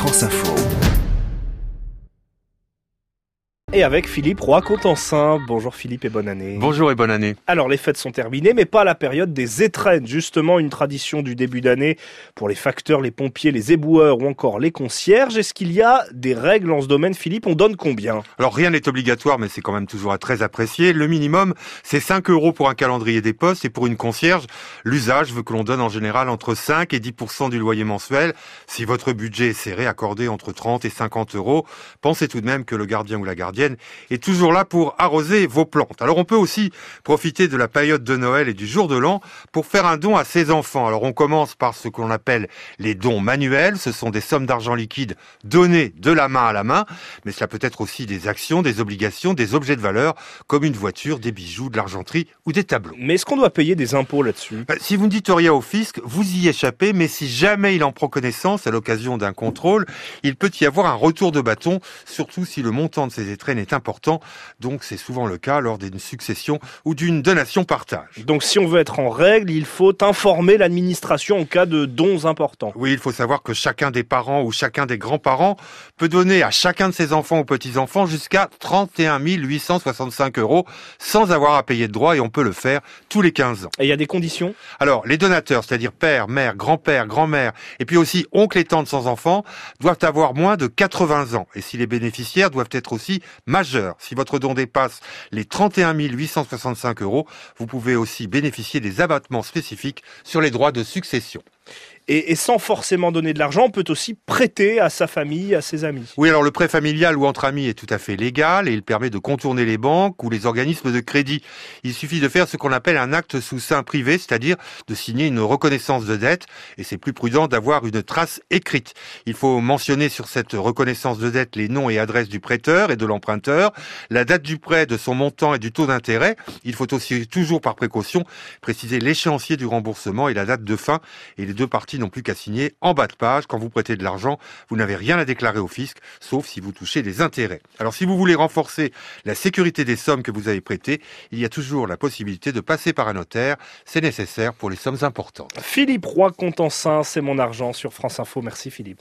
France Info. Et avec Philippe Roy-Contensin. Bonjour Philippe et bonne année. Bonjour et bonne année. Alors les fêtes sont terminées, mais pas la période des étrennes. Justement une tradition du début d'année pour les facteurs, les pompiers, les éboueurs ou encore les concierges. Est-ce qu'il y a des règles en ce domaine, Philippe? On donne combien? Alors rien n'est obligatoire, mais c'est quand même toujours très apprécié. Le minimum, c'est 5 € pour un calendrier des postes, et pour une concierge, l'usage veut que l'on donne en général entre 5 et 10% du loyer mensuel. Si votre budget est serré, accordé entre 30 et 50 €. Pensez tout de même que le gardien ou la gardienne est toujours là pour arroser vos plantes. Alors on peut aussi profiter de la période de Noël et du jour de l'an pour faire un don à ses enfants. Alors on commence par ce qu'on appelle les dons manuels. Ce sont des sommes d'argent liquide données de la main à la main, mais cela peut être aussi des actions, des obligations, des objets de valeur, comme une voiture, des bijoux, de l'argenterie ou des tableaux. Mais est-ce qu'on doit payer des impôts là-dessus? Si vous ne dites rien au fisc, vous y échappez, mais si jamais il en prend connaissance à l'occasion d'un contrôle, il peut y avoir un retour de bâton, surtout si le montant de ces étrennes est important. Donc c'est souvent le cas lors d'une succession ou d'une donation-partage. Donc si on veut être en règle, il faut informer l'administration en cas de dons importants. Oui, il faut savoir que chacun des parents ou chacun des grands-parents peut donner à chacun de ses enfants ou petits-enfants jusqu'à 31 865 € sans avoir à payer de droits, et on peut le faire tous les 15 ans. Et il y a des conditions? Alors, les donateurs, c'est-à-dire père, mère, grand-père, grand-mère, et puis aussi oncle et tante sans enfants, doivent avoir moins de 80 ans. Et si les bénéficiaires doivent être aussi majeurs. Si votre don dépasse les 31 865 €, vous pouvez aussi bénéficier des abattements spécifiques sur les droits de succession. Et sans forcément donner de l'argent, on peut aussi prêter à sa famille, à ses amis. Oui, alors le prêt familial ou entre amis est tout à fait légal et il permet de contourner les banques ou les organismes de crédit. Il suffit de faire ce qu'on appelle un acte sous seing privé, c'est-à-dire de signer une reconnaissance de dette, et c'est plus prudent d'avoir une trace écrite. Il faut mentionner sur cette reconnaissance de dette les noms et adresses du prêteur et de l'emprunteur, la date du prêt, de son montant et du taux d'intérêt. Il faut aussi, toujours par précaution, préciser l'échéancier du remboursement et la date de fin, et les deux parties n'ont plus qu'à signer en bas de page. Quand vous prêtez de l'argent, vous n'avez rien à déclarer au fisc, sauf si vous touchez des intérêts. Alors si vous voulez renforcer la sécurité des sommes que vous avez prêtées, il y a toujours la possibilité de passer par un notaire. C'est nécessaire pour les sommes importantes. Philippe Roy-Contensin, c'est mon argent sur France Info. Merci Philippe.